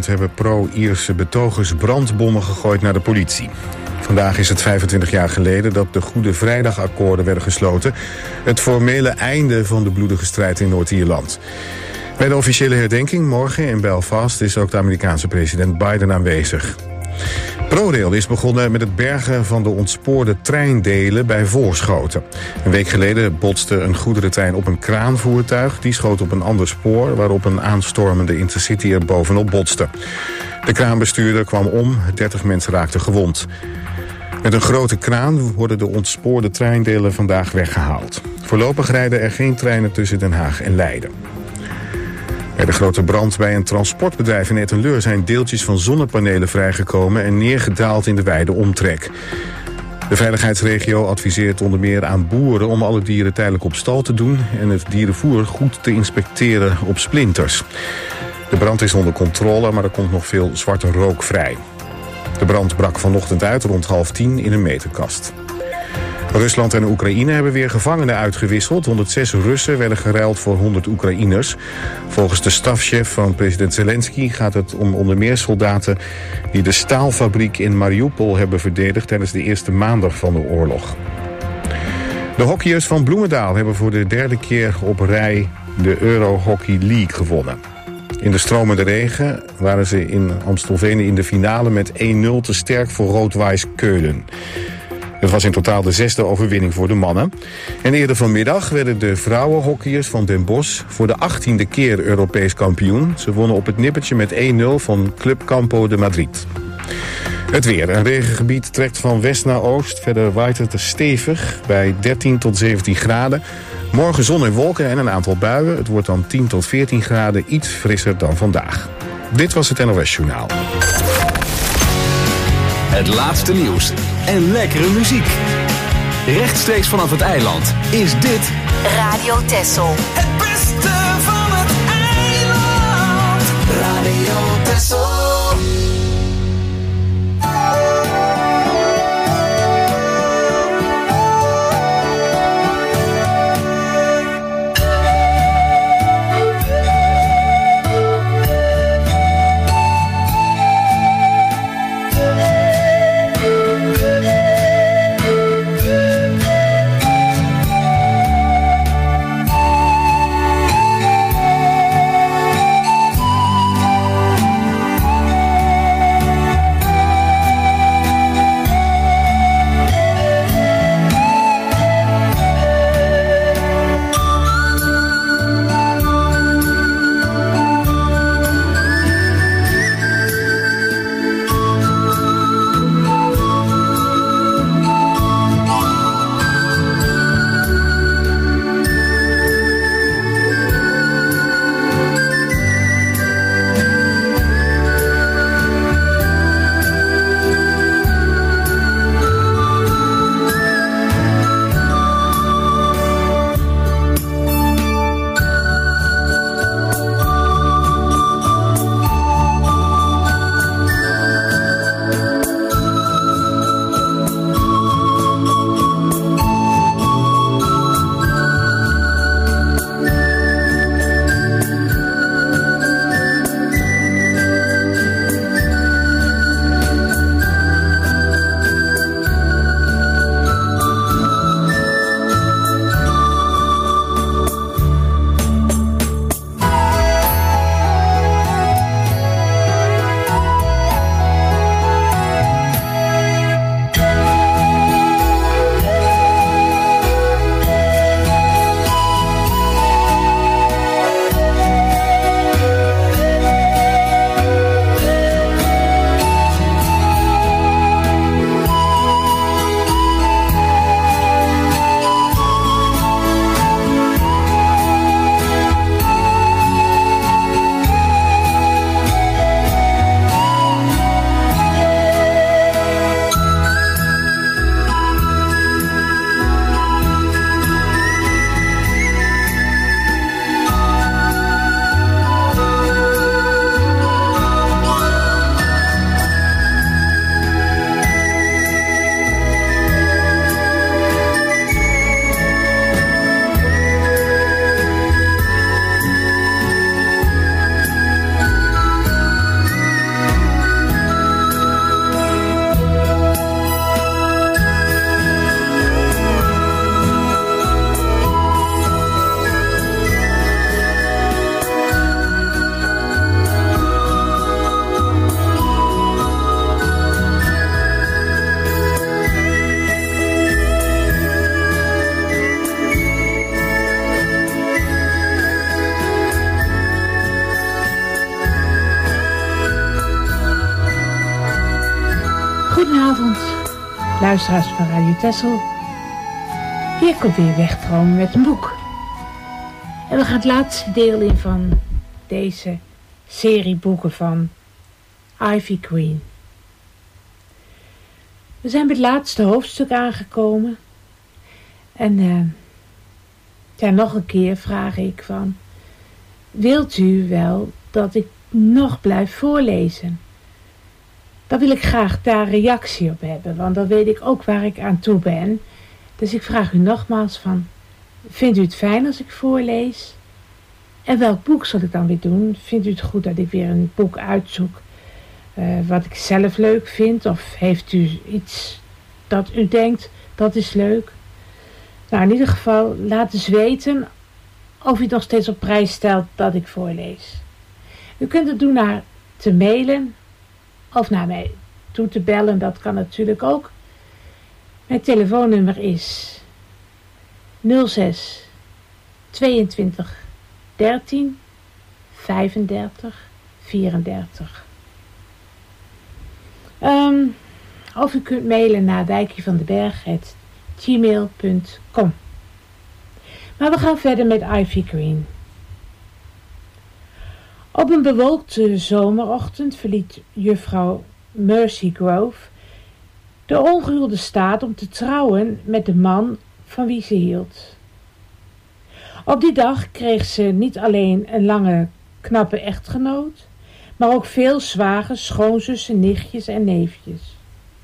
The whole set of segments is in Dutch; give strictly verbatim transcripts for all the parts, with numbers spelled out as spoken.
Ierland hebben pro-Ierse betogers brandbommen gegooid naar de politie. Vandaag is het vijfentwintig jaar geleden dat de Goede Vrijdagakkoorden werden gesloten. Het formele einde van de bloedige strijd in Noord-Ierland. Bij de officiële herdenking morgen in Belfast is ook de Amerikaanse president Biden aanwezig. ProRail is begonnen met het bergen van de ontspoorde treindelen bij Voorschoten. Een week geleden botste een goederentrein op een kraanvoertuig. Die schoot op een ander spoor waarop een aanstormende Intercity er bovenop botste. De kraanbestuurder kwam om, dertig mensen raakten gewond. Met een grote kraan worden de ontspoorde treindelen vandaag weggehaald. Voorlopig rijden er geen treinen tussen Den Haag en Leiden. Bij de grote brand bij een transportbedrijf in Etten-Leur zijn deeltjes van zonnepanelen vrijgekomen en neergedaald in de wijde omtrek. De veiligheidsregio adviseert onder meer aan boeren om alle dieren tijdelijk op stal te doen en het dierenvoer goed te inspecteren op splinters. De brand is onder controle, maar er komt nog veel zwarte rook vrij. De brand brak vanochtend uit rond half tien in een meterkast. Rusland en Oekraïne hebben weer gevangenen uitgewisseld. honderdzes Russen werden geruild voor honderd Oekraïners. Volgens de stafchef van president Zelensky gaat het om onder meer soldaten die de staalfabriek in Mariupol hebben verdedigd tijdens de eerste maanden van de oorlog. De hockeyers van Bloemendaal hebben voor de derde keer op rij de Euro Hockey League gewonnen. In de stromende regen waren ze in Amstelveen in de finale met één nul te sterk voor Rood-Wijs Keulen. Het was in totaal de zesde overwinning voor de mannen. En eerder vanmiddag werden de vrouwenhockeyers van Den Bosch voor de achttiende keer Europees kampioen. Ze wonnen op het nippertje met één nul van Club Campo de Madrid. Het weer. Een regengebied trekt van west naar oost. Verder waait het stevig bij dertien tot zeventien graden. Morgen zon en wolken en een aantal buien. Het wordt dan tien tot veertien graden, iets frisser dan vandaag. Dit was het N O S Journaal. Het laatste nieuws en lekkere muziek. Rechtstreeks vanaf het eiland is dit Radio Texel. Het beste van het eiland. Radio Texel. Goedenavond, luisteraars van Radio Texel. Hier komt weer Wegdromen met een boek. En we gaan het laatste deel in van deze serie boeken van Ivy Queen. We zijn bij het laatste hoofdstuk aangekomen. En uh, ja, nog een keer vraag ik van... Wilt u wel dat ik nog blijf voorlezen? Dan wil ik graag daar reactie op hebben, want dan weet ik ook waar ik aan toe ben. Dus ik vraag u nogmaals van, vindt u het fijn als ik voorlees? En welk boek zal ik dan weer doen? Vindt u het goed dat ik weer een boek uitzoek uh, wat ik zelf leuk vind? Of heeft u iets dat u denkt, dat is leuk? Nou, in ieder geval, laat eens weten of u het nog steeds op prijs stelt dat ik voorlees. U kunt het doen naar te mailen of naar mij toe te bellen, dat kan natuurlijk ook. Mijn telefoonnummer is nul zes tweeëntwintig dertien vijfendertig vierendertig. Um, of u kunt mailen naar wijkjevandenberg apenstaartje gmail punt com. Maar we gaan verder met Ivy Queen. Op een bewolkte zomerochtend verliet juffrouw Mercy Grove de ongehuwde staat om te trouwen met de man van wie ze hield. Op die dag kreeg ze niet alleen een lange, knappe echtgenoot, maar ook veel zwagers, schoonzussen, nichtjes en neefjes.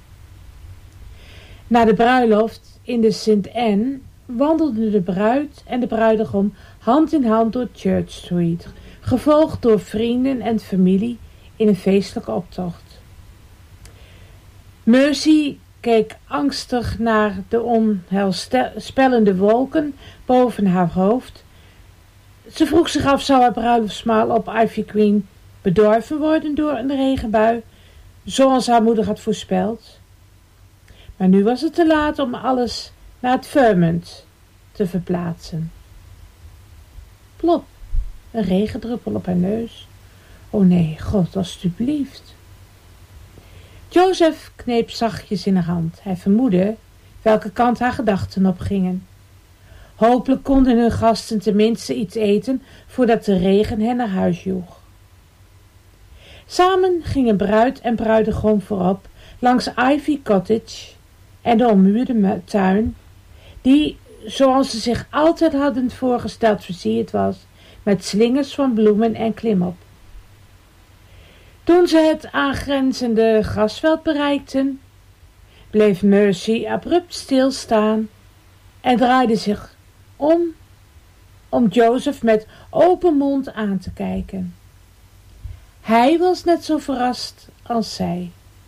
Na de bruiloft in de Saint Anne wandelden de bruid en de bruidegom hand in hand door Church Street, gevolgd door vrienden en familie in een feestelijke optocht. Mercy keek angstig naar de onheilspellende wolken boven haar hoofd. Ze vroeg zich af, zou haar bruiloftsmaal op Ivy Queen bedorven worden door een regenbui, zoals haar moeder had voorspeld? Maar nu was het te laat om alles naar het Vermont te verplaatsen. Plop, een regendruppel op haar neus. O nee, God, alstublieft. Joseph kneep zachtjes in haar hand. Hij vermoedde welke kant haar gedachten opgingen. Hopelijk konden hun gasten tenminste iets eten voordat de regen hen naar huis joeg. Samen gingen bruid en bruidegom voorop langs Ivy Cottage en de ommuurde tuin, die, zoals ze zich altijd hadden voorgesteld, versierd was met slingers van bloemen en klimop. Toen ze het aangrenzende grasveld bereikten, bleef Mercy abrupt stilstaan en draaide zich om om Joseph met open mond aan te kijken. Hij was net zo verrast als zij.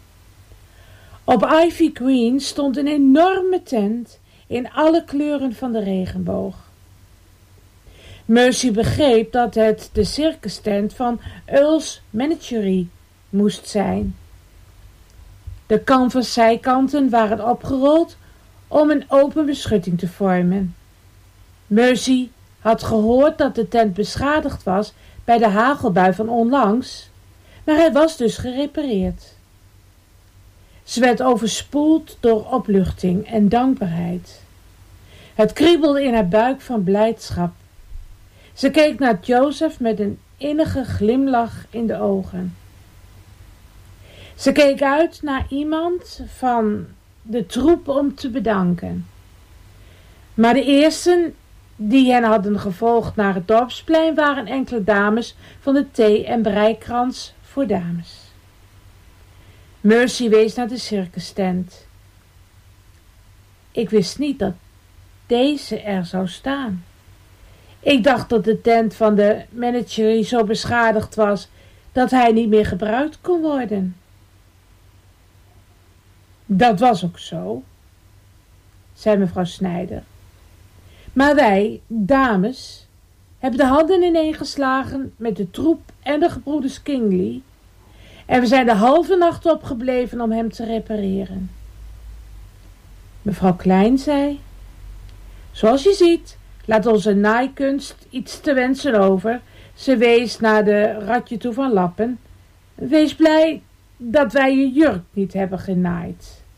Op Ivy Green stond een enorme tent in alle kleuren van de regenboog. Mercy begreep dat het de circustent van Earl's Menagerie moest zijn. De canvaszijkanten waren opgerold om een open beschutting te vormen. Mercy had gehoord dat de tent beschadigd was bij de hagelbui van onlangs, maar hij was dus gerepareerd. Ze werd overspoeld door opluchting en dankbaarheid. Het kriebelde in haar buik van blijdschap. Ze keek naar Joseph met een innige glimlach in de ogen. Ze keek uit naar iemand van de troep om te bedanken. Maar de eersten die hen hadden gevolgd naar het dorpsplein waren enkele dames van de thee- en breikrans voor dames. Mercy wees naar de circustent. Ik wist niet dat deze er zou staan. Ik dacht dat de tent van de menagerie zo beschadigd was dat hij niet meer gebruikt kon worden. Dat was ook zo, zei mevrouw Snijder. Maar wij, dames, hebben de handen ineengeslagen met de troep en de gebroeders Kingley en we zijn de halve nacht opgebleven om hem te repareren. Mevrouw Klein zei, zoals je ziet, laat onze naaikunst iets te wensen over. Ze wees naar de ratje toe van Lappen. Wees blij dat wij je jurk niet hebben genaaid.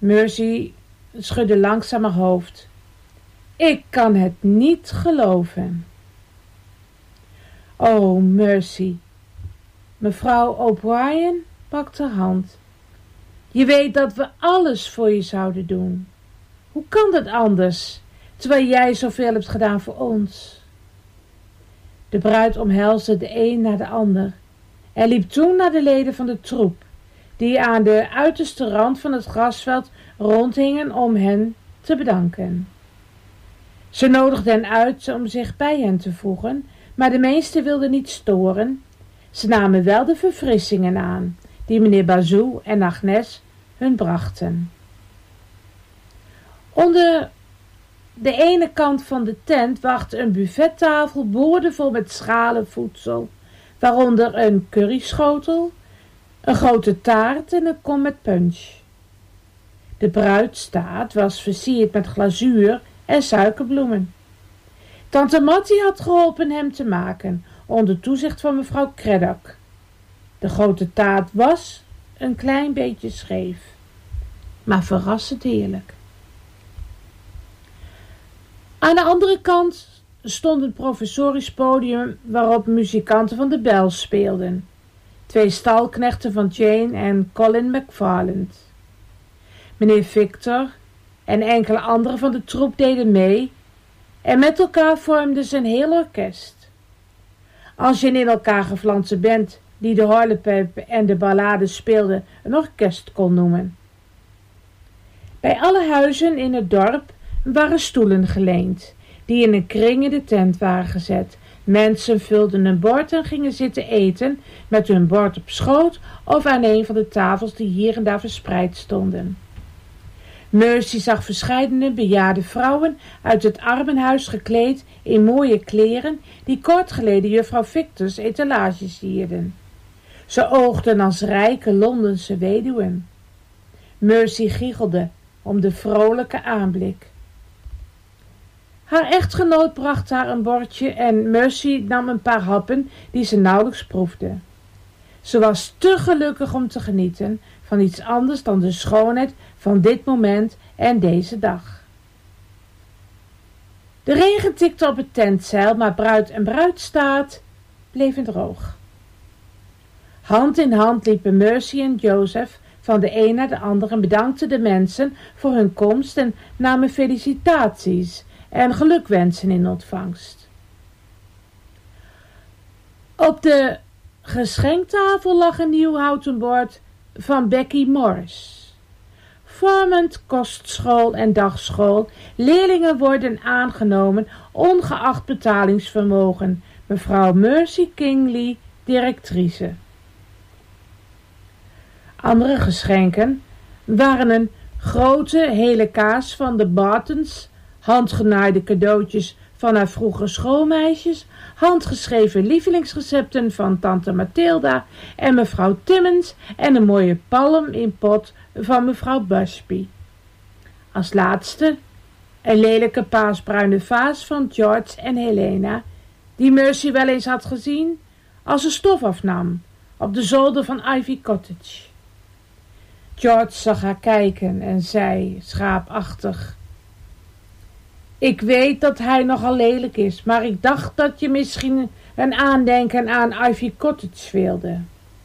Mercy schudde langzaam haar hoofd. Ik kan het niet geloven. Oh, Mercy. Mevrouw O'Brien pakt haar hand. Je weet dat we alles voor je zouden doen. Hoe kan dat anders, terwijl jij zoveel hebt gedaan voor ons? De bruid omhelsde de een na de ander en liep toen naar de leden van de troep, die aan de uiterste rand van het grasveld rondhingen om hen te bedanken. Ze nodigde hen uit om zich bij hen te voegen, maar de meesten wilden niet storen. Ze namen wel de verfrissingen aan, die meneer Bazou en Agnes hun brachten. Onder de ene kant van de tent wachtte een buffettafel boordevol met schalen voedsel, waaronder een curryschotel, een grote taart en een kom met punch. De bruidstaart was versierd met glazuur en suikerbloemen. Tante Mattie had geholpen hem te maken, onder toezicht van mevrouw Craddock. De grote taart was een klein beetje scheef, maar verrassend heerlijk. Aan de andere kant stond een professorisch podium waarop muzikanten van de Bells speelden. Twee stalknechten van Jane en Colin McFarland. Meneer Victor en enkele anderen van de troep deden mee en met elkaar vormden ze een heel orkest. Als je een in elkaar geflanste band die de horlepijp en de ballades speelde een orkest kon noemen. Bij alle huizen in het dorp waren stoelen geleend, die in een kring in de tent waren gezet. Mensen vulden een bord en gingen zitten eten, met hun bord op schoot of aan een van de tafels die hier en daar verspreid stonden. Mercy zag verscheidene bejaarde vrouwen uit het armenhuis gekleed in mooie kleren, die kort geleden juffrouw Victor's etalage sierden. Ze oogden als rijke Londense weduwen. Mercy giechelde om de vrolijke aanblik. Haar echtgenoot bracht haar een bordje en Mercy nam een paar happen die ze nauwelijks proefde. Ze was te gelukkig om te genieten van iets anders dan de schoonheid van dit moment en deze dag. De regen tikte op het tentzeil, maar bruid en bruidstaart bleven droog. Hand in hand liepen Mercy en Joseph van de een naar de ander en bedankten de mensen voor hun komst en namen felicitaties en gelukwensen in ontvangst. Op de geschenktafel lag een nieuw houten bord van Becky Morris. Vormend kostschool en dagschool, leerlingen worden aangenomen, ongeacht betalingsvermogen. Mevrouw Mercy Kingley, directrice. Andere geschenken waren een grote hele kaas van de Bartons, handgenaaide cadeautjes van haar vroege schoolmeisjes, handgeschreven lievelingsrecepten van tante Mathilda en mevrouw Timmins en een mooie palm in pot van mevrouw Busby. Als laatste een lelijke paasbruine vaas van George en Helena, die Mercy wel eens had gezien als ze stof afnam op de zolder van Ivy Cottage. George zag haar kijken en zei schaapachtig: Ik weet dat hij nogal lelijk is, maar ik dacht dat je misschien een aandenken aan Ivy Cottage wilde.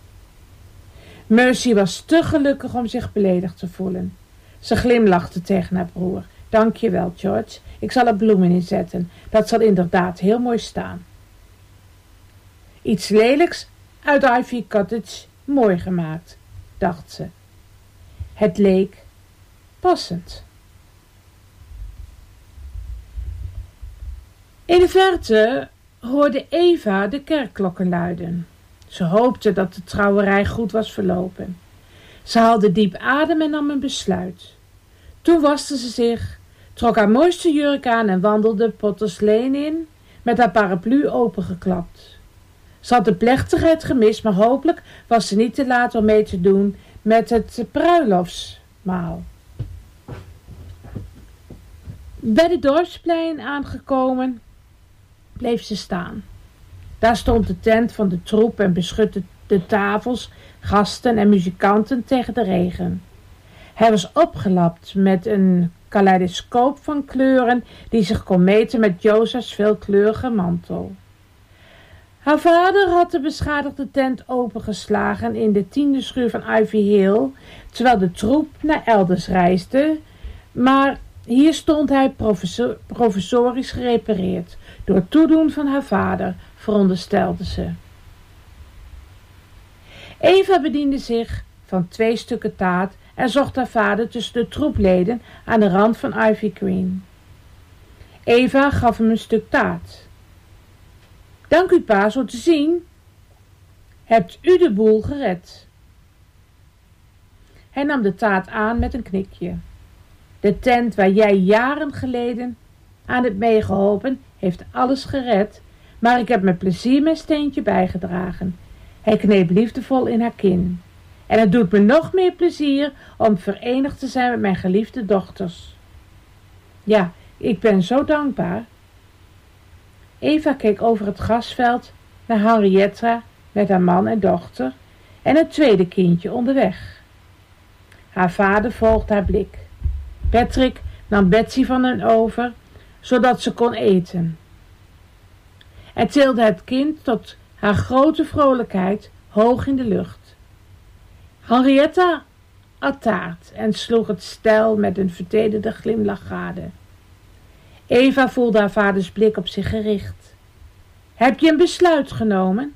Mercy was te gelukkig om zich beledigd te voelen. Ze glimlachte tegen haar broer. Dank je wel, George. Ik zal er bloemen in zetten. Dat zal inderdaad heel mooi staan. Iets lelijks uit Ivy Cottage mooi gemaakt, dacht ze. Het leek passend. In de verte hoorde Eva de kerkklokken luiden. Ze hoopte dat de trouwerij goed was verlopen. Ze haalde diep adem en nam een besluit. Toen waste ze zich, trok haar mooiste jurk aan en wandelde Potters Lane in, met haar paraplu opengeklapt. Ze had de plechtigheid gemist, maar hopelijk was ze niet te laat om mee te doen met het bruiloftsmaal. Bij de dorpsplein aangekomen, bleef ze staan. Daar stond de tent van de troep en beschutte de tafels, gasten en muzikanten tegen de regen. Hij was opgelapt met een kaleidoscoop van kleuren die zich kon meten met Joseph's veelkleurige mantel. Haar vader had de beschadigde tent opengeslagen in de tiende schuur van Ivy Hill, terwijl de troep naar elders reisde, maar hier stond hij professor, provisorisch gerepareerd, door toedoen van haar vader, veronderstelde ze. Eva bediende zich van twee stukken taart en zocht haar vader tussen de troepleden aan de rand van Ivy Green. Eva gaf hem een stuk taart. Dank u, pa, zo te zien. Hebt u de boel gered? Hij nam de taart aan met een knikje. De tent waar jij jaren geleden aan hebt meegeholpen, heeft alles gered, maar ik heb met plezier mijn steentje bijgedragen. Hij kneep liefdevol in haar kin. En het doet me nog meer plezier om verenigd te zijn met mijn geliefde dochters. Ja, ik ben zo dankbaar. Eva keek over het grasveld naar Henrietta met haar man en dochter en het tweede kindje onderweg. Haar vader volgde haar blik. Patrick nam Betsy van hen over, zodat ze kon eten. En tilde het kind tot haar grote vrolijkheid hoog in de lucht. Henrietta at taart en sloeg het stel met een vertederde glimlach gade. Eva voelde haar vaders blik op zich gericht. Heb je een besluit genomen?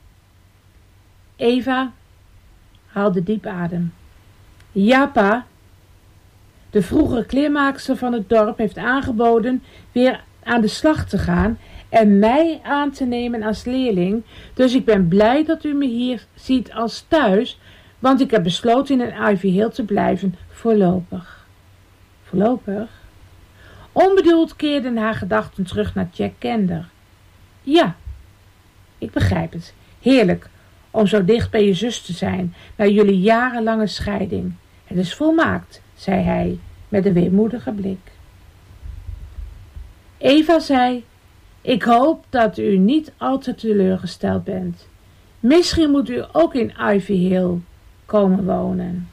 Eva haalde diep adem. Ja, pa. De vroegere kleermaakster van het dorp heeft aangeboden weer aan de slag te gaan en mij aan te nemen als leerling, dus ik ben blij dat u me hier ziet als thuis, want ik heb besloten in Ivy Hill te blijven, voorlopig. Voorlopig? Onbedoeld keerden haar gedachten terug naar Jack Kender. Ja, ik begrijp het. Heerlijk om zo dicht bij je zus te zijn, na jullie jarenlange scheiding. Het is volmaakt, zei hij met een weemoedige blik. Eva zei, ik hoop dat u niet al te teleurgesteld bent. Misschien moet u ook in Ivy Hill komen wonen.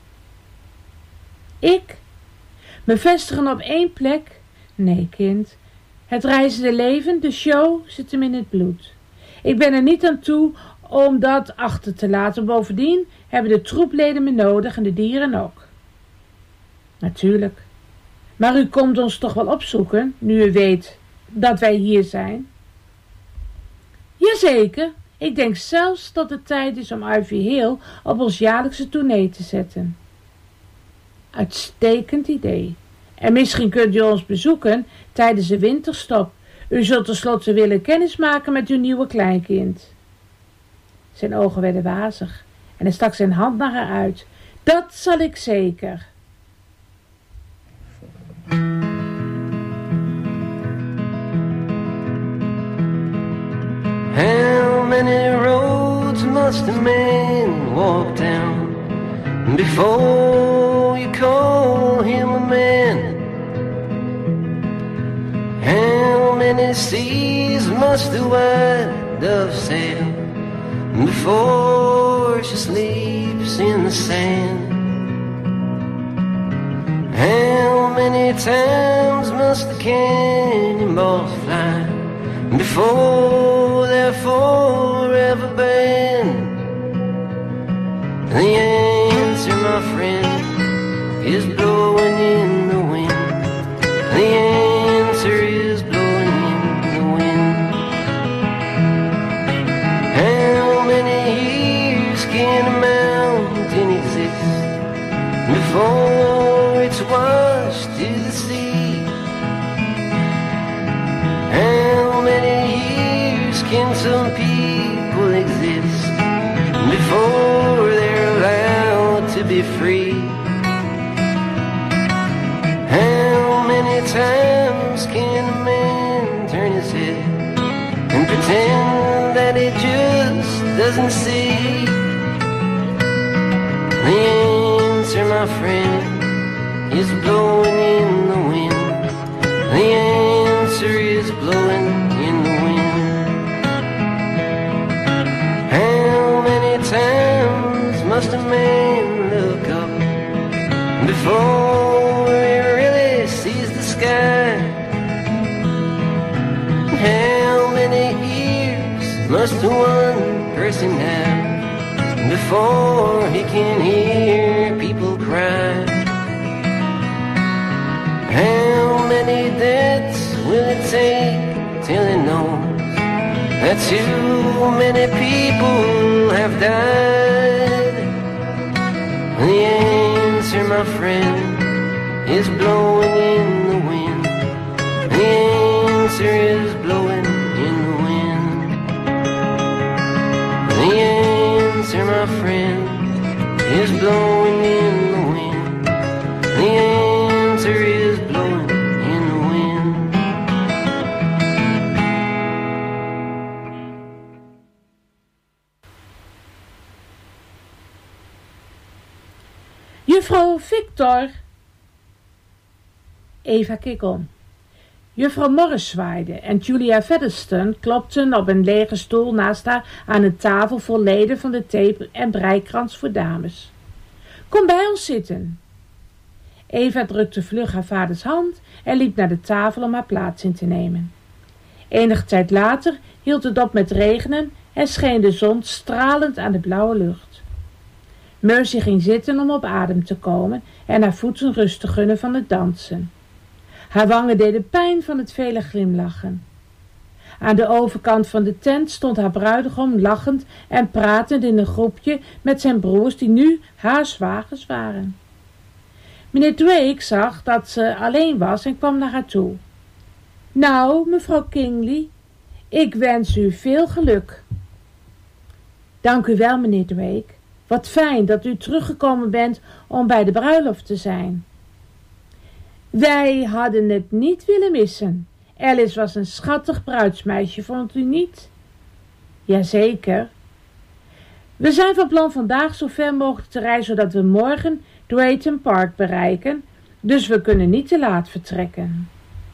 Ik? Me vestigen op één plek? Nee, kind. Het reizende leven, de show, zit hem in het bloed. Ik ben er niet aan toe om dat achter te laten. Bovendien hebben de troepleden me nodig en de dieren ook. Natuurlijk. Maar u komt ons toch wel opzoeken, nu u weet dat wij hier zijn? Jazeker. Ik denk zelfs dat het tijd is om Ivy Hill op ons jaarlijkse tournee te zetten. Uitstekend idee. En misschien kunt u ons bezoeken tijdens de winterstop. U zult tenslotte willen kennismaken met uw nieuwe kleinkind. Zijn ogen werden wazig en hij stak zijn hand naar haar uit. Dat zal ik zeker. How many roads must a man walk down before you call him a man? How many seas must the white dove sail before she sleeps in the sand? How many times must the cannonballs fly before they're forever banned? The answer, my friend, is blowing in the wind. The answer is blowing in the wind. How many years can a mountain exist before it's washed to the sea? How many years can some people exist before they're allowed to be free? How many times can a man turn his head and pretend that he just doesn't see? The answer, my friend, is blowing in the wind. The answer is blowing in the wind. How many times must a man look up to one person now before he can hear people cry. How many deaths will it take till he knows that too many people have died? The answer, my friend, is blowing in the wind. The answer is blowing in the wind. The answer, my friend, is blowing in the wind. The answer is blowing in the wind. Juffrouw Victor. Eva keek om. Juffrouw Morris zwaaide en Julia Featherstone klopten op een lege stoel naast haar aan een tafel vol leden van de thee- en breikrans voor dames. Kom bij ons zitten. Eva drukte vlug haar vaders hand en liep naar de tafel om haar plaats in te nemen. Enige tijd later hield het op met regenen en scheen de zon stralend aan de blauwe lucht. Mercy ging zitten om op adem te komen en haar voeten rust te gunnen van het dansen. Haar wangen deden pijn van het vele glimlachen. Aan de overkant van de tent stond haar bruidegom lachend en pratend in een groepje met zijn broers die nu haar zwagers waren. Meneer Drake zag dat ze alleen was en kwam naar haar toe. Nou, mevrouw Kingley, ik wens u veel geluk. Dank u wel, meneer Drake. Wat fijn dat u teruggekomen bent om bij de bruiloft te zijn. Wij hadden het niet willen missen. Alice was een schattig bruidsmeisje, vond u niet? Jazeker. We zijn van plan vandaag zo ver mogelijk te reizen, zodat we morgen Drayton Park bereiken, dus we kunnen niet te laat vertrekken.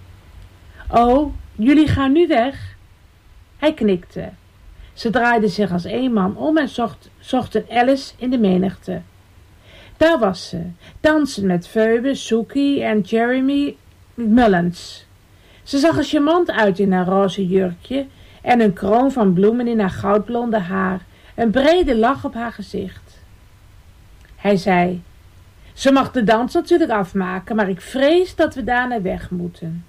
Oh, jullie gaan nu weg? Hij knikte. Ze draaide zich als één man om en zocht, zochten Alice in de menigte. Daar was ze, dansend met Phoebe, Suki en Jeremy Mullins. Ze zag er charmant uit in haar roze jurkje en een kroon van bloemen in haar goudblonde haar, een brede lach op haar gezicht. Hij zei, ze mag de dans natuurlijk afmaken, maar ik vrees dat we daarna weg moeten.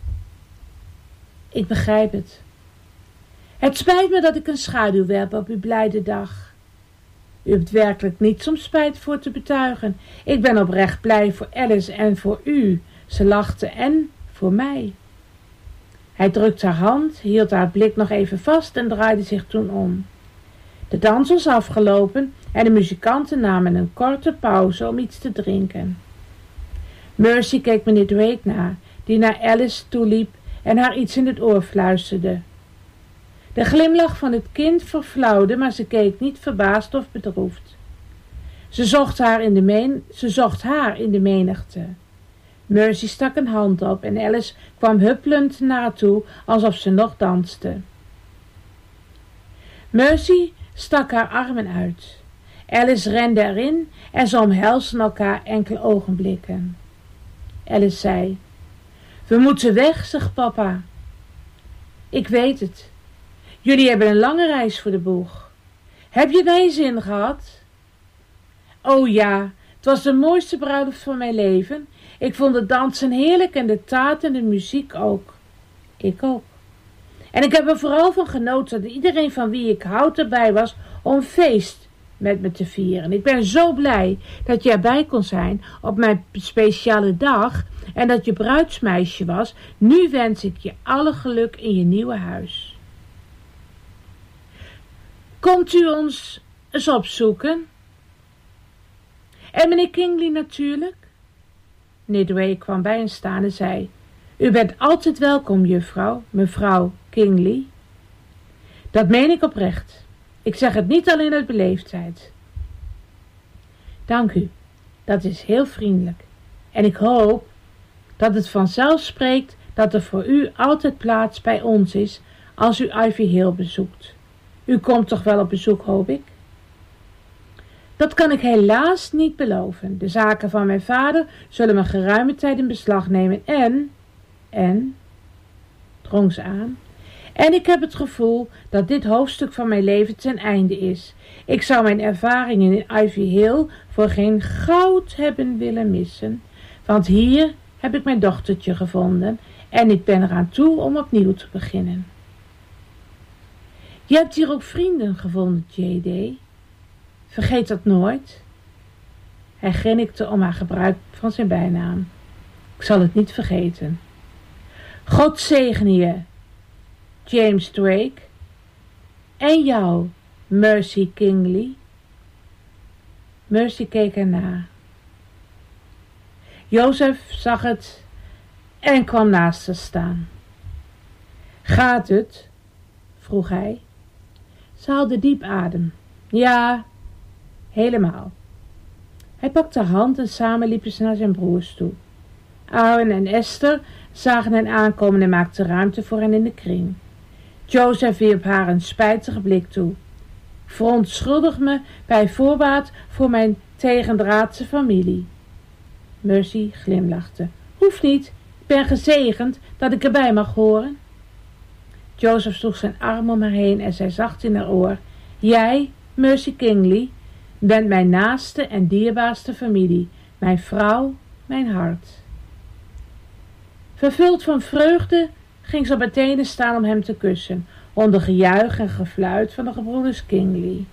Ik begrijp het. Het spijt me dat ik een schaduw werp op uw blijde dag. U hebt werkelijk niets om spijt voor te betuigen. Ik ben oprecht blij voor Alice en voor u. Ze lachte en voor mij. Hij drukte haar hand, hield haar blik nog even vast en draaide zich toen om. De dans was afgelopen en de muzikanten namen een korte pauze om iets te drinken. Mercy keek meneer Drake na, die naar Alice toeliep en haar iets in het oor fluisterde. De glimlach van het kind verflauwde, maar ze keek niet verbaasd of bedroefd. Ze zocht haar in de, men- ze zocht haar in de menigte. Mercy stak een hand op en Alice kwam huppelend naar haar toe, alsof ze nog danste. Mercy stak haar armen uit. Alice rende erin en ze omhelsden elkaar enkele ogenblikken. Alice zei, we moeten weg, zegt papa. Ik weet het. Jullie hebben een lange reis voor de boeg. Heb je bij je zin gehad? Oh ja, het was de mooiste bruiloft van mijn leven. Ik vond het dansen heerlijk en de taart en de muziek ook. Ik ook. En ik heb er vooral van genoten dat iedereen van wie ik houd erbij was om feest met me te vieren. Ik ben zo blij dat je erbij kon zijn op mijn speciale dag en dat je bruidsmeisje was. Nu wens ik je alle geluk in je nieuwe huis. Komt u ons eens opzoeken? En meneer Kingley natuurlijk? Meneer Drake kwam bij hen staan en zei, u bent altijd welkom, juffrouw, mevrouw Kingley. Dat meen ik oprecht. Ik zeg het niet alleen uit beleefdheid. Dank u, dat is heel vriendelijk. En ik hoop dat het vanzelf spreekt dat er voor u altijd plaats bij ons is als u Ivy Hill bezoekt. U komt toch wel op bezoek, hoop ik? Dat kan ik helaas niet beloven. De zaken van mijn vader zullen me geruime tijd in beslag nemen en, en, drong ze aan, En ik heb het gevoel dat dit hoofdstuk van mijn leven ten einde is. Ik zou mijn ervaringen in Ivy Hill voor geen goud hebben willen missen, want hier heb ik mijn dochtertje gevonden en ik ben eraan toe om opnieuw te beginnen. Je hebt hier ook vrienden gevonden, J D. Vergeet dat nooit. Hij grinnikte om haar gebruik van zijn bijnaam. Ik zal het niet vergeten. God zegene je, James Drake. En jou, Mercy Kingley. Mercy keek erna. Jozef zag het en kwam naast haar staan. Gaat het? Vroeg hij. Ze haalde diep adem. Ja, helemaal. Hij pakte haar hand en samen liepen ze naar zijn broers toe. Aaron en Esther zagen hen aankomen en maakten ruimte voor hen in de kring. Jozef wierp haar een spijtige blik toe. Verontschuldig me bij voorbaat voor mijn tegendraadse familie. Mercy glimlachte. Hoeft niet, ik ben gezegend dat ik erbij mag horen. Jozef sloeg zijn arm om haar heen en zei zacht in haar oor: Jij, Mercy Kingley, bent mijn naaste en dierbaarste familie, mijn vrouw, mijn hart. Vervuld van vreugde ging ze op haar tenen staan om hem te kussen, onder gejuich en gefluit van de gebroeders Kingley.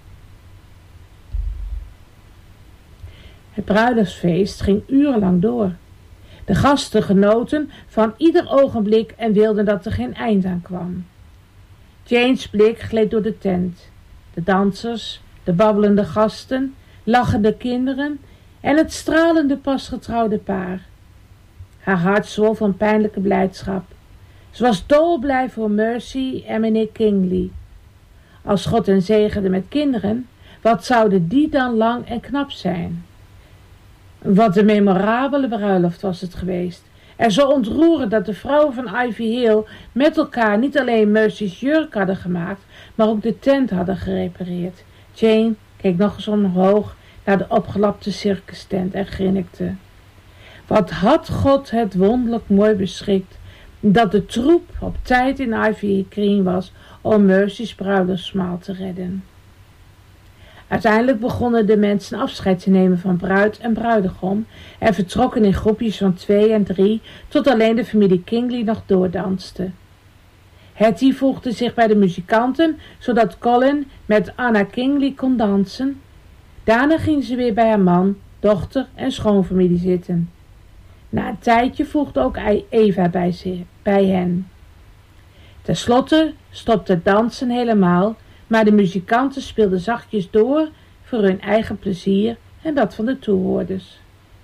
Het bruiloftsfeest ging urenlang door. De gasten genoten van ieder ogenblik en wilden dat er geen eind aan kwam. Jane's blik gleed door de tent. De dansers, de babbelende gasten, lachende kinderen en het stralende pasgetrouwde paar. Haar hart zwol van pijnlijke blijdschap. Ze was dolblij voor Mercy en meneer Kingley. Als God hen zegende met kinderen, wat zouden die dan lang en knap zijn? Wat een memorabele bruiloft was het geweest. En zo ontroerend dat de vrouwen van Ivy Hill met elkaar niet alleen Mercy's jurk hadden gemaakt, maar ook de tent hadden gerepareerd. Jane keek nog eens omhoog naar de opgelapte circustent en grinnikte. Wat had God het wonderlijk mooi beschikt, dat de troep op tijd in Ivy Green was om Mercy's bruiloftsmaal te redden. Uiteindelijk begonnen de mensen afscheid te nemen van bruid en bruidegom en vertrokken in groepjes van twee en drie tot alleen de familie Kingley nog doordanste. Hetty voegde zich bij de muzikanten, zodat Colin met Anna Kingley kon dansen. Daarna ging ze weer bij haar man, dochter en schoonfamilie zitten. Na een tijdje voegde ook Eva bij, ze, bij hen. Ten slotte stopte het dansen helemaal, maar de muzikanten speelden zachtjes door voor hun eigen plezier en dat van de toehoorders.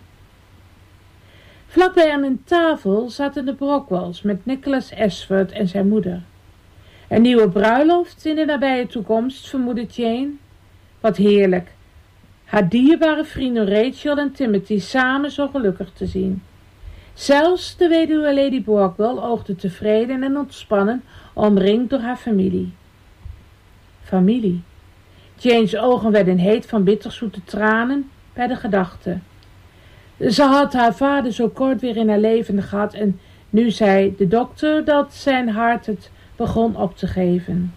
Vlakbij aan een tafel zaten de Brockwells met Nicholas Ashford en zijn moeder. Een nieuwe bruiloft in de nabije toekomst, vermoedde Jane. Wat heerlijk, haar dierbare vrienden Rachel en Timothy samen zo gelukkig te zien. Zelfs de weduwe Lady Brockwell oogde tevreden en ontspannen, omringd door haar familie. Familie. Jane's ogen werden heet van bitterzoete tranen bij de gedachte. Ze had haar vader zo kort weer in haar leven gehad en nu zei de dokter dat zijn hart het begon op te geven.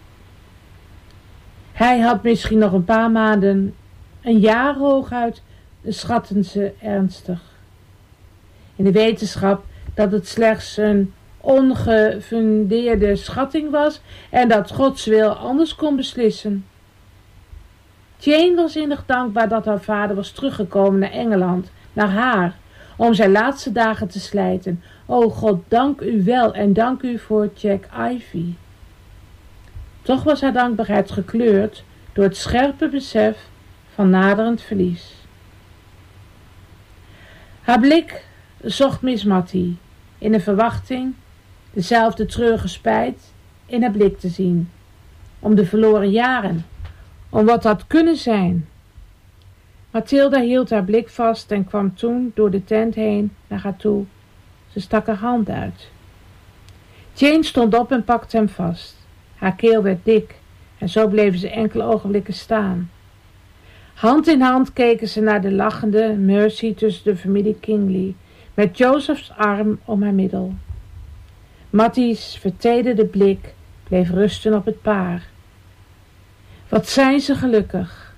Hij had misschien nog een paar maanden, een jaar hooguit, schatten ze ernstig. In de wetenschap dat het slechts een ongefundeerde schatting was en dat Gods wil anders kon beslissen. Jane was innig dankbaar dat haar vader was teruggekomen naar Engeland, naar haar, om zijn laatste dagen te slijten. O God, dank u wel en dank u voor Jack Ivy. Toch was haar dankbaarheid gekleurd door het scherpe besef van naderend verlies. Haar blik zocht Miss Mattie, in de verwachting dezelfde treurige spijt in haar blik te zien, om de verloren jaren, om wat had kunnen zijn. Mathilda hield haar blik vast en kwam toen door de tent heen naar haar toe. Ze stak haar hand uit. Jane stond op en pakte hem vast. Haar keel werd dik en zo bleven ze enkele ogenblikken staan. Hand in hand keken ze naar de lachende Mercy tussen de familie Kingley, met Joseph's arm om haar middel. Mattie's vertederde blik bleef rusten op het paar. Wat zijn ze gelukkig.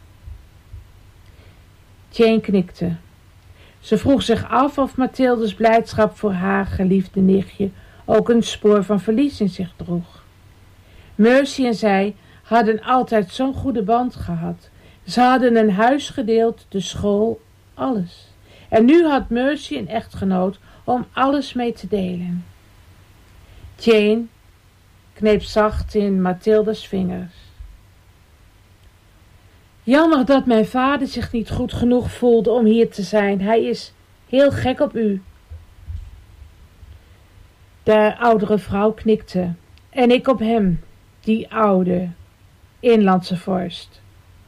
Jane knikte. Ze vroeg zich af of Mathilde's blijdschap voor haar geliefde nichtje ook een spoor van verlies in zich droeg. Mercy en zij hadden altijd zo'n goede band gehad. Ze hadden een huis gedeeld, de school, alles. En nu had Mercy een echtgenoot om alles mee te delen. Jane kneep zacht in Mathilde's vingers. Jammer dat mijn vader zich niet goed genoeg voelde om hier te zijn. Hij is heel gek op u. De oudere vrouw knikte. En ik op hem, die oude, inlandse vorst.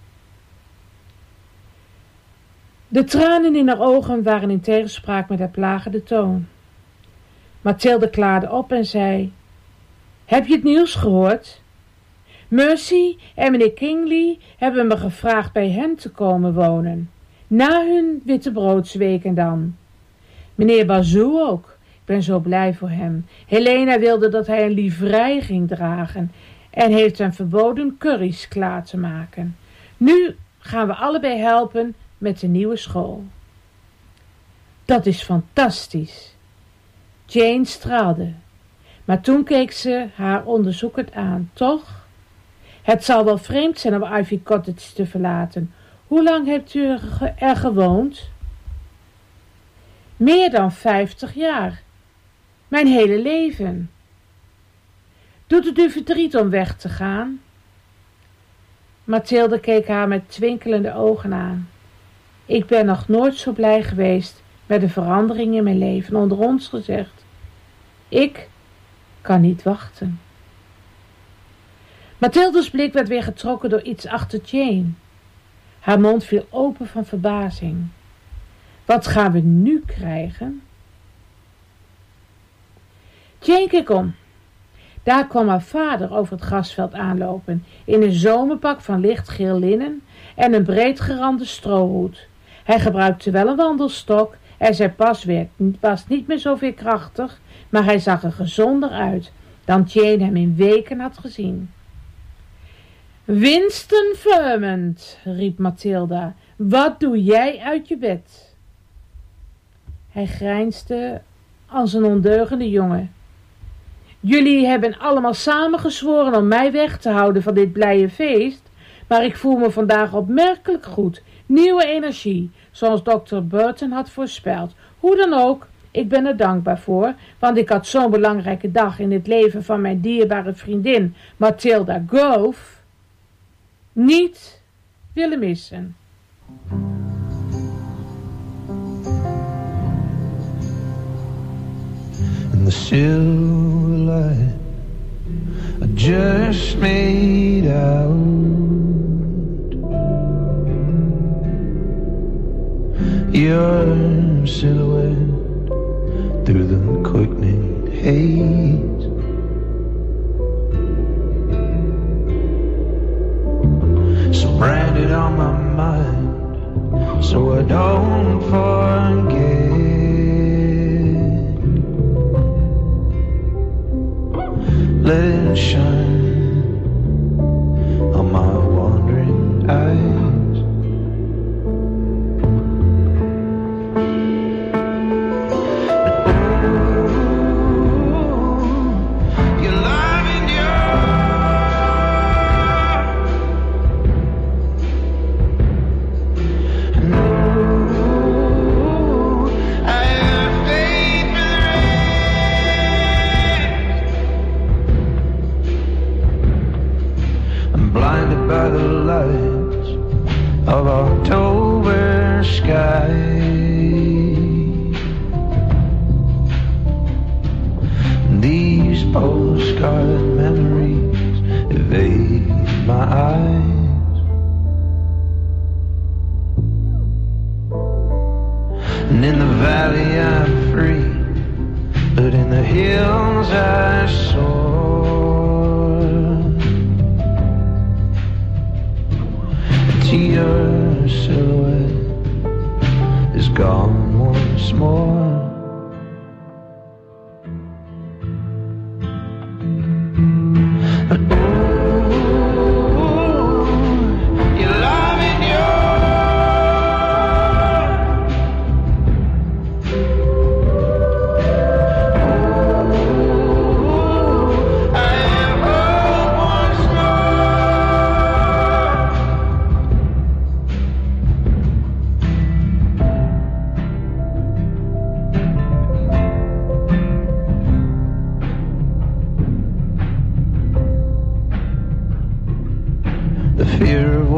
De tranen in haar ogen waren in tegenspraak met haar plagende toon. Mathilde klaarde op en zei: Heb je het nieuws gehoord? Mercy en meneer Kingley hebben me gevraagd bij hen te komen wonen. Na hun wittebroodsweken dan. Meneer Bazou ook. Ik ben zo blij voor hem. Helena wilde dat hij een livrei ging dragen en heeft hem verboden curry's klaar te maken. Nu gaan we allebei helpen met de nieuwe school. Dat is fantastisch. Jane straalde, maar toen keek ze haar onderzoekend aan. Toch? Het zal wel vreemd zijn om Ivy Cottage te verlaten. Hoe lang hebt u er, er gewoond? Meer dan vijftig jaar. Mijn hele leven. Doet het u verdriet om weg te gaan? Mathilde keek haar met twinkelende ogen aan. Ik ben nog nooit zo blij geweest met de verandering in mijn leven, onder ons gezegd. Ik kan niet wachten. Mathilde's blik werd weer getrokken door iets achter Jane. Haar mond viel open van verbazing. Wat gaan we nu krijgen? Jane keek om. Daar kwam haar vader over het grasveld aanlopen, in een zomerpak van lichtgeel linnen en een breedgerande strohoed. Hij gebruikte wel een wandelstok en zijn pas werd, was niet meer zo veerkrachtig, maar hij zag er gezonder uit dan Jane hem in weken had gezien. Winston Vermont, riep Mathilda, wat doe jij uit je bed? Hij grijnsde als een ondeugende jongen. Jullie hebben allemaal samen gezworen om mij weg te houden van dit blije feest, maar ik voel me vandaag opmerkelijk goed. Nieuwe energie, zoals dokter Burton had voorspeld. Hoe dan ook, ik ben er dankbaar voor, want ik had zo'n belangrijke dag in het leven van mijn dierbare vriendin Mathilda Gove niet willen missen. In the silver light I just made out your silhouette through the quickening haze. So branded on my mind, so I don't forget. Let it shine on my wandering eyes. Your love in your and oh, I have faith in blinded by the lights of October sky. These postcard memories evade my eyes, and in the valley I'm free, but in the hills I soar. Your silhouette is gone once more.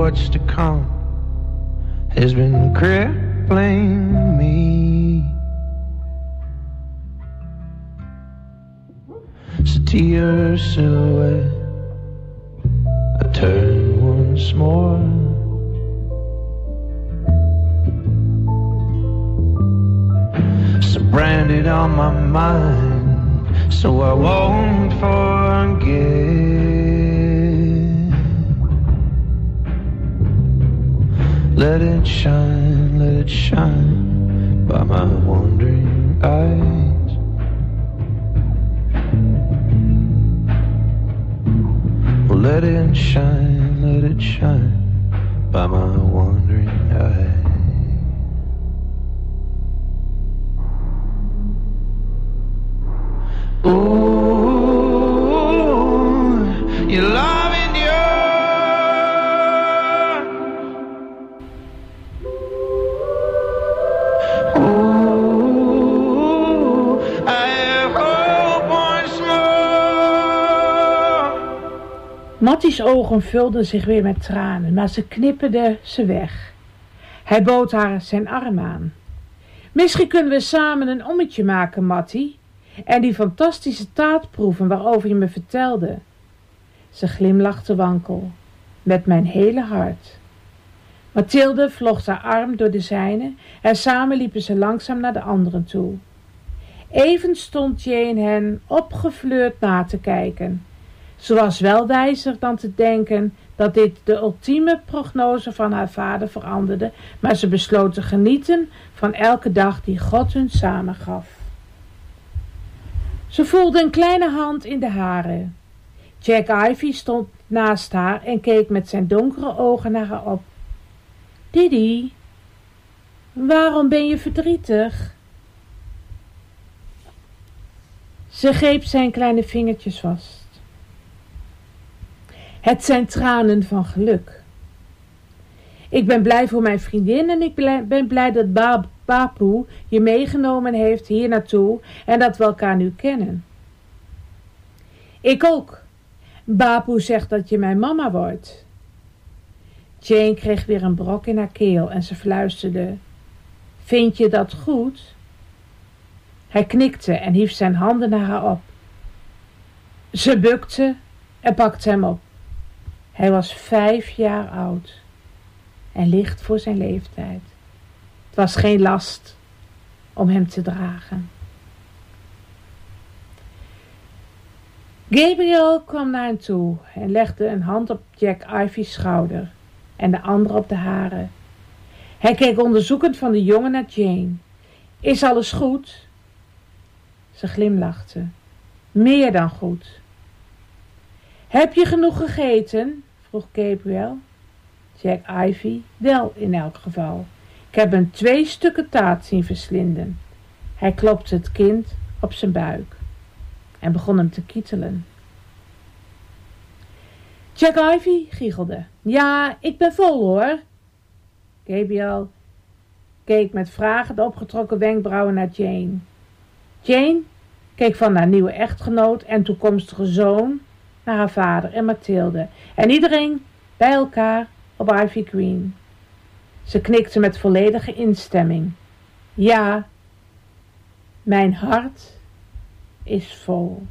what's to come has been crippling me. So to your silhouette I turn once more. So branded on my mind, so I won't forget. Let it shine, let it shine by my wandering eyes. Let it shine, let it shine by my wandering eyes. Ooh, your love endures. Ooh, I have hope once more. Matty's ogen vulden zich weer met tranen, maar ze knipperde ze weg. Hij bood haar zijn arm aan. Misschien kunnen we samen een ommetje maken, Matty, en die fantastische taart proeven waarover je me vertelde. Ze glimlachte wankel, met mijn hele hart. Mathilde vlocht haar arm door de zijne en samen liepen ze langzaam naar de anderen toe. Even stond Jane hen opgefleurd na te kijken. Ze was wel wijzer dan te denken dat dit de ultieme prognose van haar vader veranderde, maar ze besloot te genieten van elke dag die God hun samen gaf. Ze voelde een kleine hand in de hare. Jack Ivy stond naast haar en keek met zijn donkere ogen naar haar op. Didi, waarom ben je verdrietig? Ze greep zijn kleine vingertjes vast. Het zijn tranen van geluk. Ik ben blij voor mijn vriendin en ik ben blij dat Bab Bapu je meegenomen heeft hier naartoe en dat we elkaar nu kennen. Ik ook. Bapu zegt dat je mijn mama wordt. Jane kreeg weer een brok in haar keel en ze fluisterde. Vind je dat goed? Hij knikte en hief zijn handen naar haar op. Ze bukte en pakte hem op. Hij was vijf jaar oud en licht voor zijn leeftijd. Het was geen last om hem te dragen. Gabriel kwam naar hen toe en legde een hand op Jack Ivy's schouder en de andere op de hare. Hij keek onderzoekend van de jongen naar Jane. Is alles goed? Ze glimlachte. Meer dan goed. Heb je genoeg gegeten? Vroeg Gabriel. Jack Ivy wel in elk geval. Ik heb hem twee stukken taart zien verslinden. Hij klopte het kind op zijn buik en begon hem te kietelen. Jack Ivy giechelde. Ja, ik ben vol hoor. Gabriel keek met vragend opgetrokken wenkbrauwen naar Jane. Jane keek van haar nieuwe echtgenoot en toekomstige zoon naar haar vader en Mathilde en iedereen bij elkaar op Ivy Green. Ze knikte met volledige instemming. Ja, mijn hart is vol.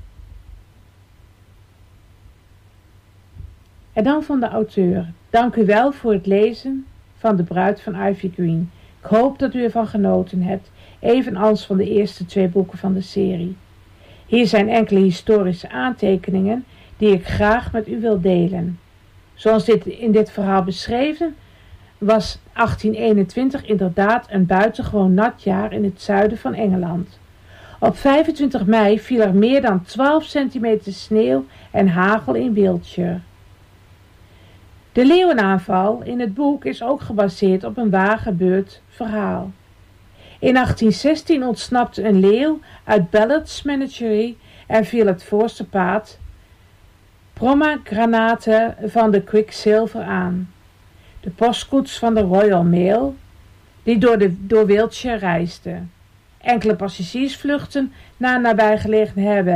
En dan van de auteur. Dank u wel voor het lezen van De Bruid van Ivy Green. Ik hoop dat u ervan genoten hebt, evenals van de eerste twee boeken van de serie. Hier zijn enkele historische aantekeningen die ik graag met u wil delen. Zoals dit in dit verhaal beschreven, was achttien eenentwintig inderdaad een buitengewoon nat jaar in het zuiden van Engeland. Op vijfentwintig mei viel er meer dan twaalf centimeter sneeuw en hagel in Wiltshire. De leeuwenaanval in het boek is ook gebaseerd op een waar gebeurd verhaal. In achttien zestien ontsnapte een leeuw uit Ballard's Menagerie en viel het voorste paard Pomegranate van de Quicksilver aan. De postkoets van de Royal Mail, die door, de, door Wiltshire reisde. Enkele passagiers vluchtten naar een nabijgelegen herberg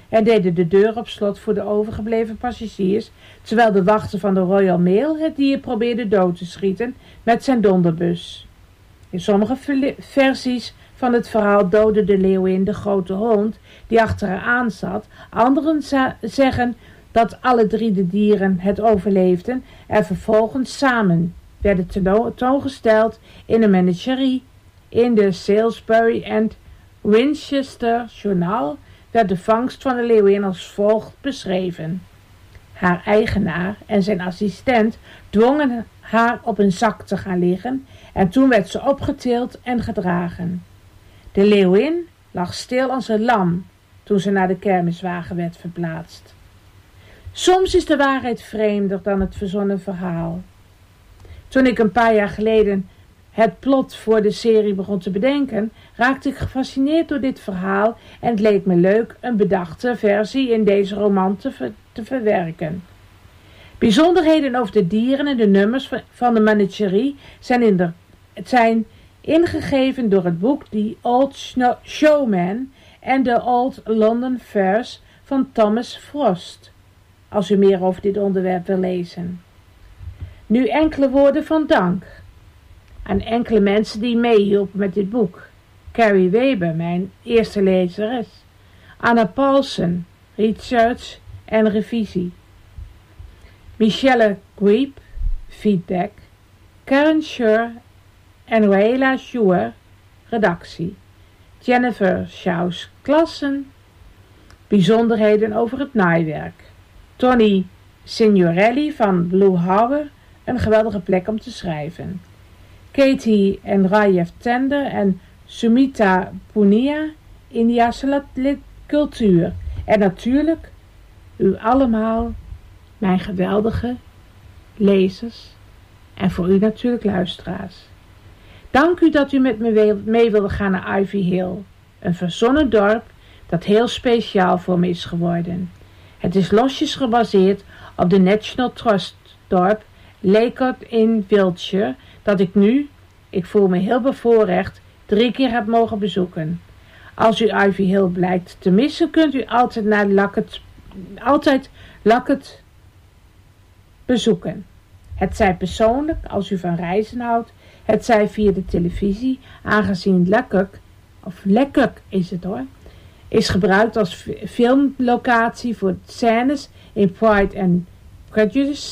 en deden de deur op slot voor de overgebleven passagiers, terwijl de wachter van de Royal Mail het dier probeerde dood te schieten met zijn donderbus. In sommige versies van het verhaal doodde de leeuwin de grote hond die achter haar aan zat. Anderen zeggen dat alle drie de dieren het overleefden en vervolgens samen werden tentoongesteld in een menagerie. In de Salisbury and Winchester Journal werd de vangst van de leeuwin als volgt beschreven. Haar eigenaar en zijn assistent dwongen haar op een zak te gaan liggen en toen werd ze opgetild en gedragen. De leeuwin lag stil als een lam toen ze naar de kermiswagen werd verplaatst. Soms is de waarheid vreemder dan het verzonnen verhaal. Toen ik een paar jaar geleden het plot voor de serie begon te bedenken, raakte ik gefascineerd door dit verhaal en het leek me leuk een bedachte versie in deze roman te, ver, te verwerken. Bijzonderheden over de dieren en de nummers van de menagerie zijn, in de, zijn ingegeven door het boek The Old Showman en The Old London Fairs van Thomas Frost, als u meer over dit onderwerp wil lezen. Nu enkele woorden van dank aan enkele mensen die meehielpen met dit boek. Carrie Weber, mijn eerste lezeres. Anna Paulsen, research en revisie. Michelle Griep, feedback. Karen Schur en Noela Schuer, redactie. Jennifer Schaus, klassen. Bijzonderheden over het naaiwerk. Tony Signorelli van Blue Harbor, een geweldige plek om te schrijven. Katie en Rajev Tender en Sumita Punia, Indiase cultuur. En natuurlijk, u allemaal, mijn geweldige lezers en voor u natuurlijk luisteraars. Dank u dat u met me mee wilde gaan naar Ivy Hill, een verzonnen dorp dat heel speciaal voor me is geworden. Het is losjes gebaseerd op de National Trust dorp Lakewood in Wiltshire, dat ik nu, ik voel me heel bevoorrecht, drie keer heb mogen bezoeken. Als u Ivy Hill blijkt te missen, kunt u altijd naar Lackett, altijd Lackett bezoeken. Het zij persoonlijk, als u van reizen houdt, het zij via de televisie, aangezien Lackett, of Lackett is het hoor, is gebruikt als filmlocatie voor scènes in Pride and Prejudice,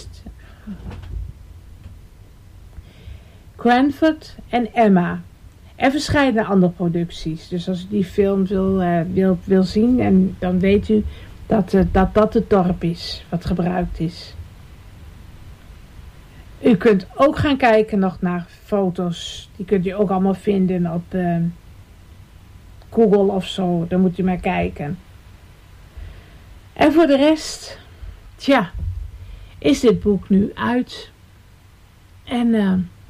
Cranford en Emma. En verschillende andere producties. Dus als u die film wil, uh, wil, wil zien, en dan weet u dat, uh, dat dat het dorp is wat gebruikt is. U kunt ook gaan kijken nog naar foto's. Die kunt u ook allemaal vinden op uh, Google of zo. Dan moet u maar kijken. En voor de rest, tja, is dit boek nu uit. En uh,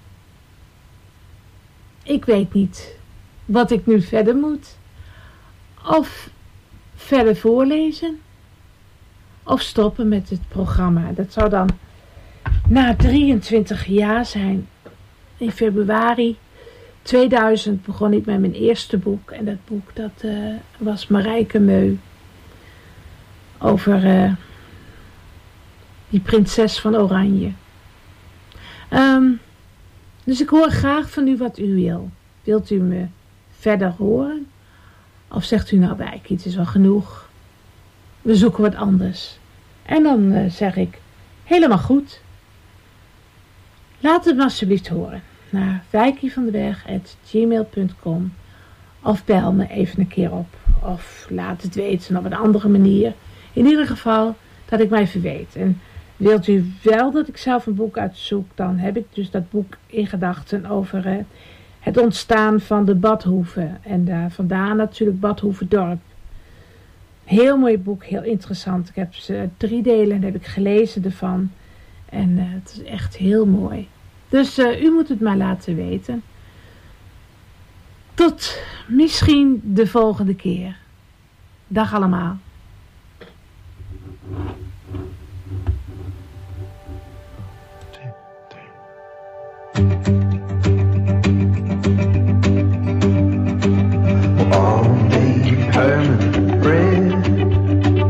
ik weet niet wat ik nu verder moet. Of verder voorlezen. Of stoppen met het programma. Dat zou dan na drieëntwintig jaar zijn. In februari tweeduizend begon ik met mijn eerste boek. En dat boek dat uh, was Marijke Meu. Over uh, die prinses van Oranje. Um, dus ik hoor graag van u wat u wil. Wilt u me verder horen? Of zegt u nou, Wijk, het is wel genoeg. We zoeken wat anders. En dan uh, zeg ik, helemaal goed. Laat het me alsjeblieft horen. Naar wijkievandenberg at gmail punt com. Of bel me even een keer op. Of laat het weten op een andere manier. In ieder geval dat ik mij even weet. En wilt u wel dat ik zelf een boek uitzoek, dan heb ik dus dat boek in gedachten over uh, het ontstaan van de Badhoeve. En daar vandaan natuurlijk Badhoevedorp. Heel mooi boek, heel interessant. Ik heb ze drie delen en heb ik gelezen ervan. En uh, het is echt heel mooi. Dus uh, u moet het maar laten weten. Tot misschien de volgende keer. Dag allemaal. All day permanent bread.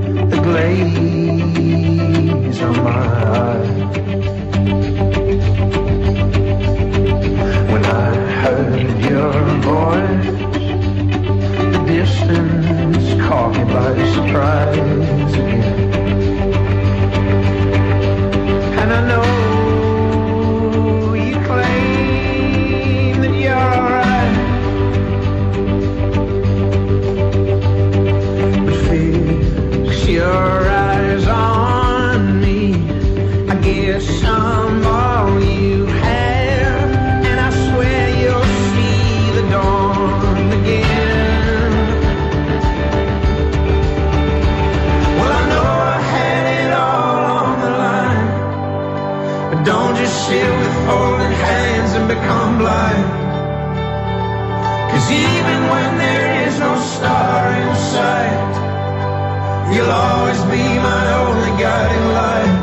'Cause even when there is no star in sight, you'll always be my only guiding light.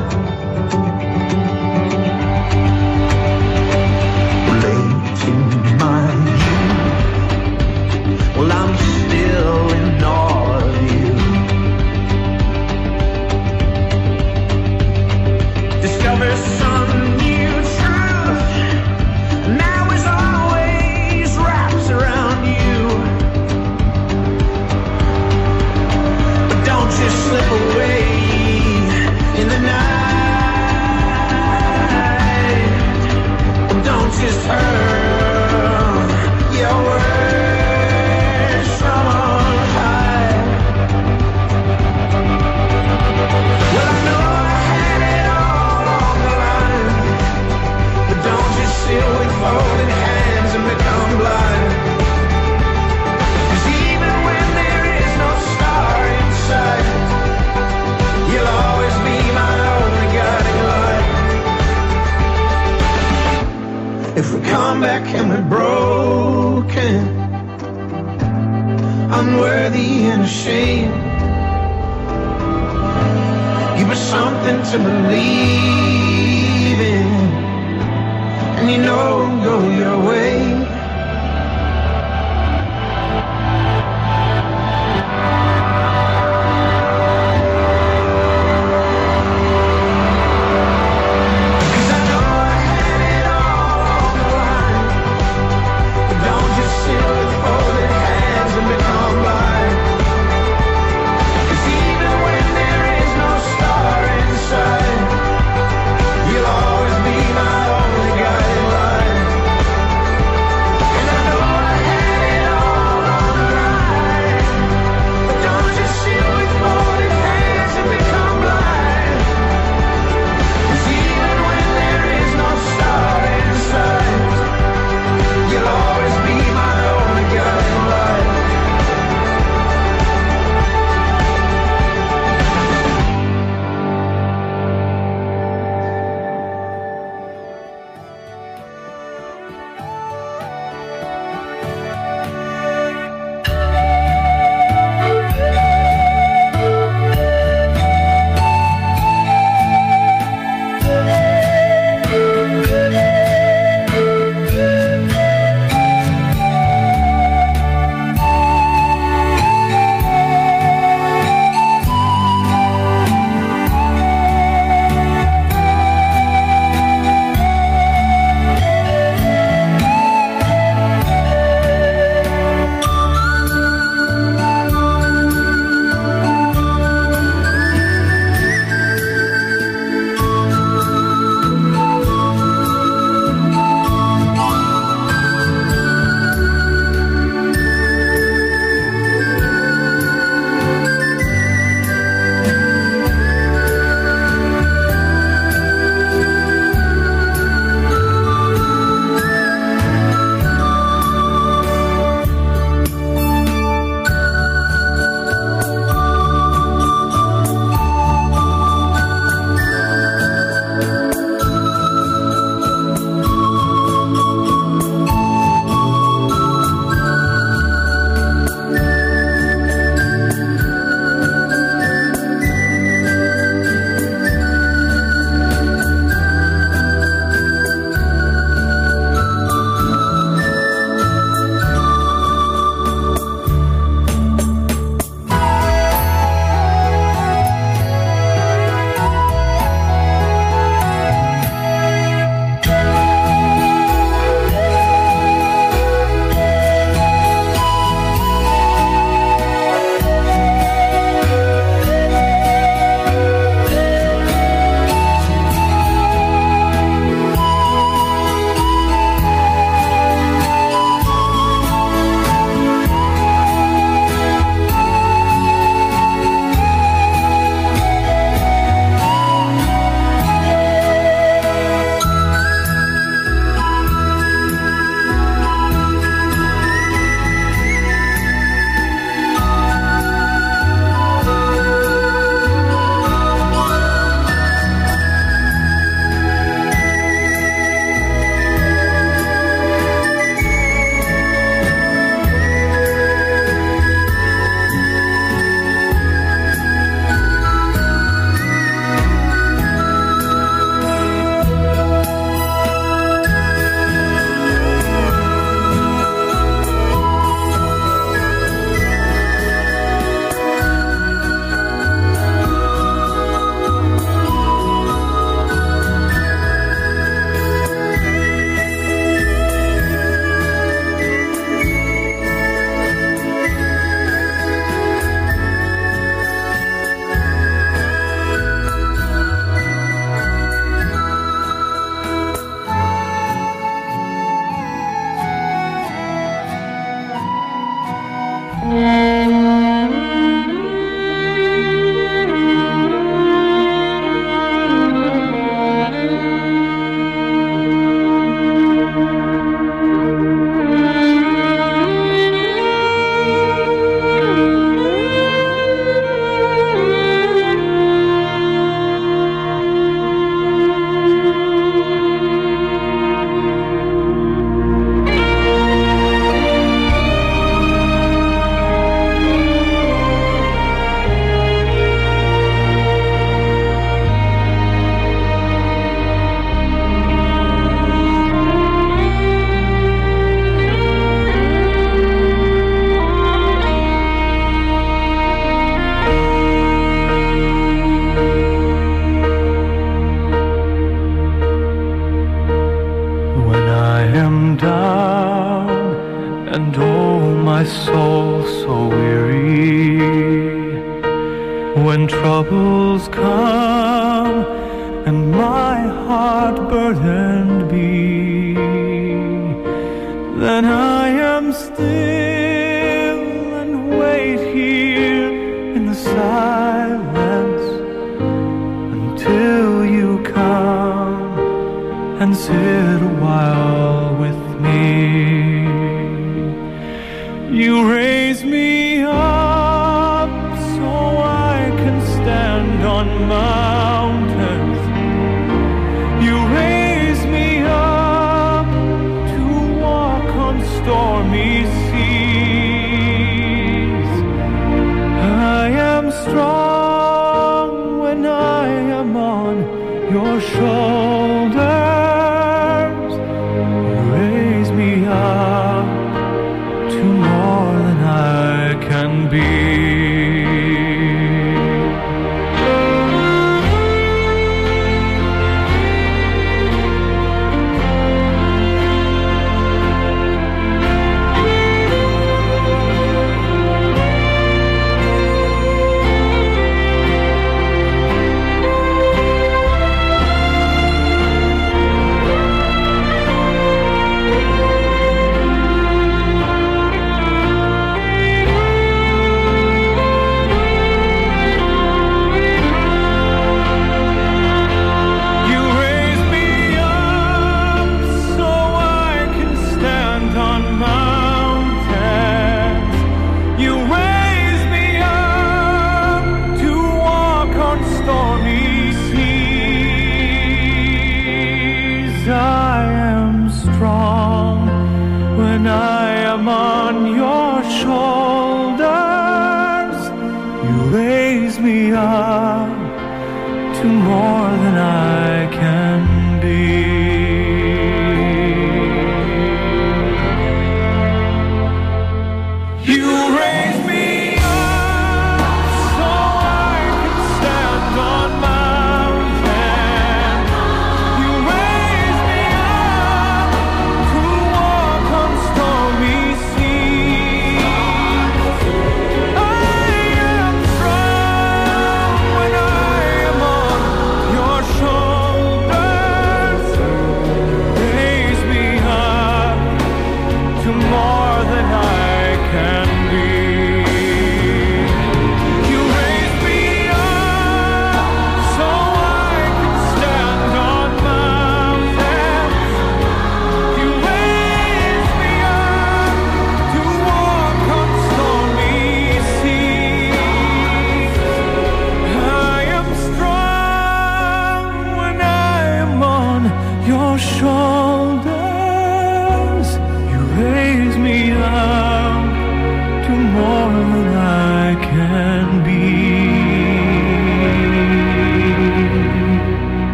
Late in my youth, well, I'm still in awe of you. Discover some new truth, now is always wraps around you. But don't just slip away in the night. Don't just hurl your words from on high. Well, I know I had it all on the line, but don't just sit with folded hands and become blind. 'Cause even when there is no star in sight, you'll always be my only guiding light. If we come back and we're broken, unworthy and ashamed, give us something to believe in, and you know it'll go your way. Cause I know I had it all on the line, but don't just sit with folded hands and become blind. 'Cause even when there is no star inside, you'll always be my only guiding light.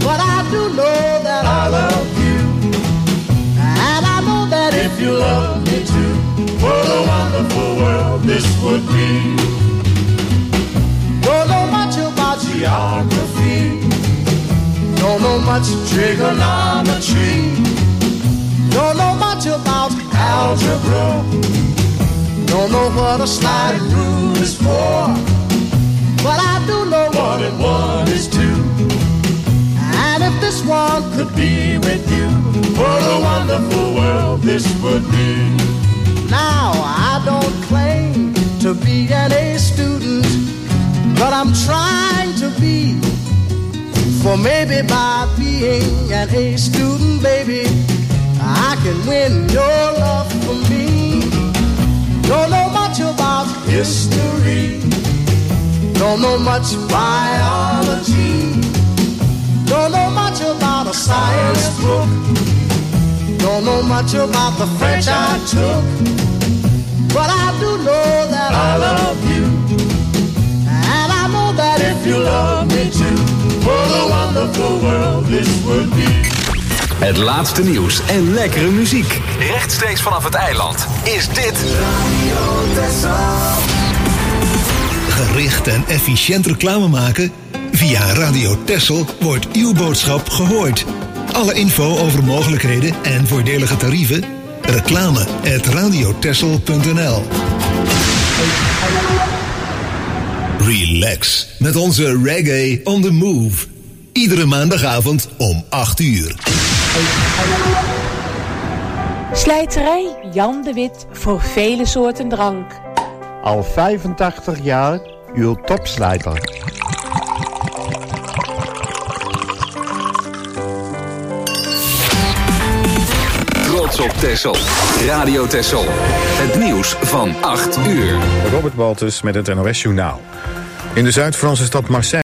But I do know that I love you. And I know that if you love me too, what a wonderful world this would be. Don't know much about geography, don't know much trigonometry, don't know much about algebra, don't know what a sliding rule is for. But I do know one and one is two. And if this one could be with you, what a wonderful world this would be. Now I don't claim to be an A student, but I'm trying to be. For maybe by being an A student, baby, I can win your love for me. Don't know much about history, don't know much biology, don't know much about a science book, don't know much about the French I took. But I do know that I love you. And I know that if you love me too, what a wonderful world this would be. Het laatste nieuws en lekkere muziek. Rechtstreeks vanaf het eiland is dit Radio Texel. Gericht en efficiënt reclame maken? Via Radio Texel wordt uw boodschap gehoord. Alle info over mogelijkheden en voordelige tarieven? Reclame at radiotexel punt n l. Relax met onze Reggae on the Move. Iedere maandagavond om acht uur. Slijterij Jan de Wit voor vele soorten drank. Al vijfentachtig jaar uw topslijter. Trots op Texel. Radio Texel. Het nieuws van acht uur. Robert Baltus met het N O S Journaal. In de Zuid-Franse stad Marseille